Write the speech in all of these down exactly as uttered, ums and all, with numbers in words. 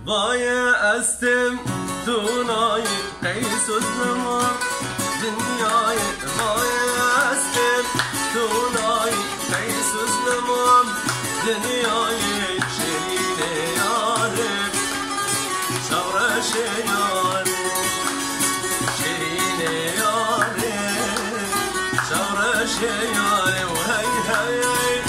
وای استم دونای قیس و زمان دنیای وای استم دونای قیس و زمان دنیای شیرین یارم شورش یارم شیرین یارم شورش یارم هی هی هی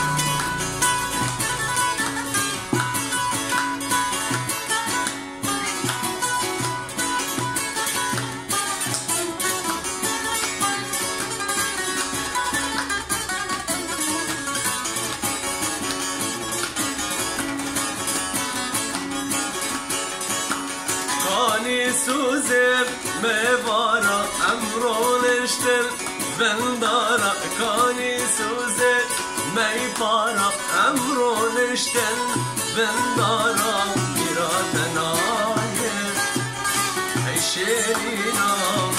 کانی سوزم میوارا امرو نشتل بندارا کانی سوزم میوارا امرو نشتل بندارا بیراتنای ای شیرینام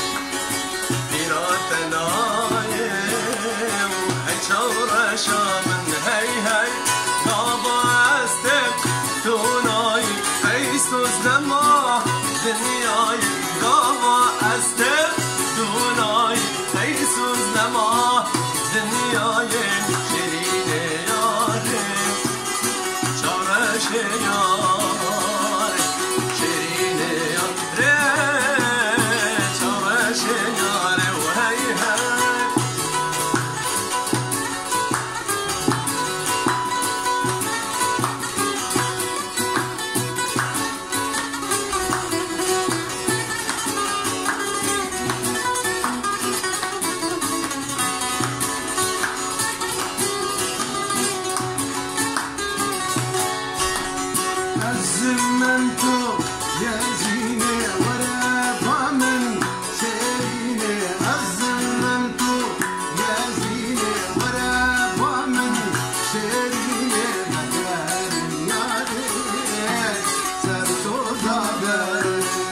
بیراتنای ای چورشامن هی هی بابا استم دونای ای سوزنما دنیای گاوا استر دونای ای سوزنما دنیای شیرین یارم چارش یار شیرین یارم چارش یارم و هی هی من تو يا زينة ورا من شيرينة عزم تو يا زينة ورا من شيرينة مكان ياري سرتو دابر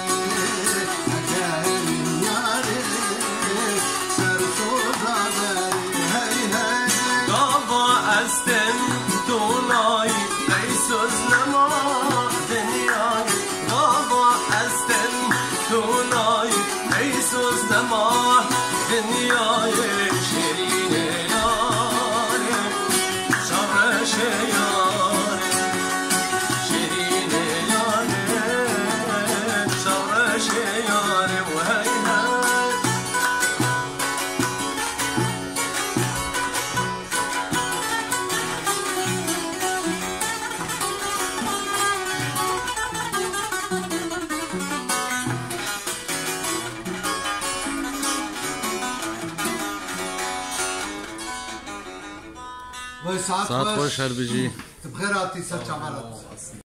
مكان ياري سرتو دابر هاي هاي بابا استن دونای قیس و زمان دونای قیس و زمان دنیای شیرین یارم شورش یارم شیرین یارم شورش یارم و هی هی ساعت باش هر بجی بخيراتي ساعة